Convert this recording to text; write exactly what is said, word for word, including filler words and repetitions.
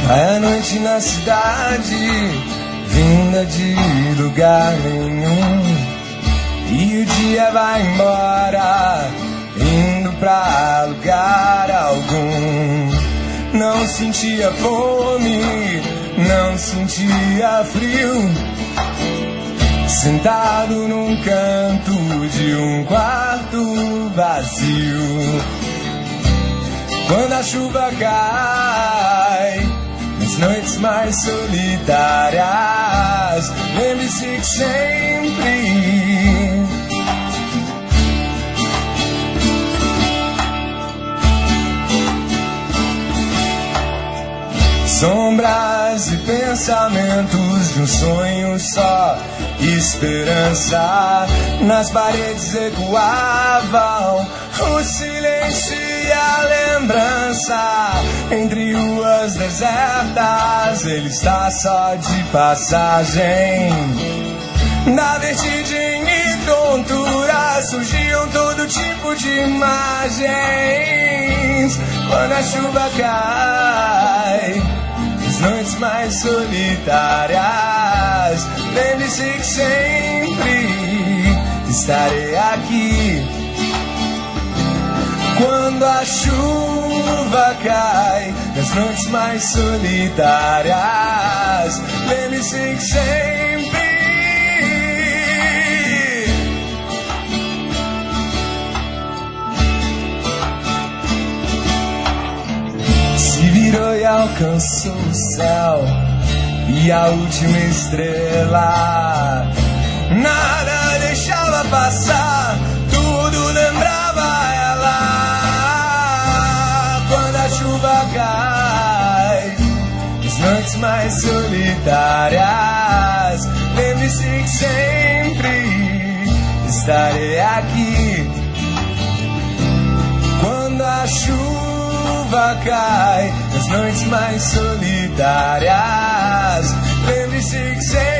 É noite na cidade, vinda de lugar nenhum, e o dia vai embora, indo pra lugar algum. Não sentia fome, não sentia frio, sentado num canto de um quarto vazio. Quando a chuva cai, nas noites mais solitárias, lembre-se que sempre sombras e pensamentos de um sonho só, esperança. Nas paredes ecoavam o silêncio e a lembrança. Entre ruas desertas, ele está só de passagem. Na vertigem e tontura surgiam todo tipo de imagens. Quando a chuva cai, as noites mais solitárias, lembre-se que sempre estarei aqui. Quando a chuva cai, nas noites mais solitárias, lembre-se que sempre se virou e alcançou o céu e a última estrela. Nada deixava passar, tudo lembrava ela. Quando a chuva cai, as noites mais solitárias, lembre-se que sempre estarei aqui. Quando a chuva cai, nas noites mais solitárias, lembre-se que sempre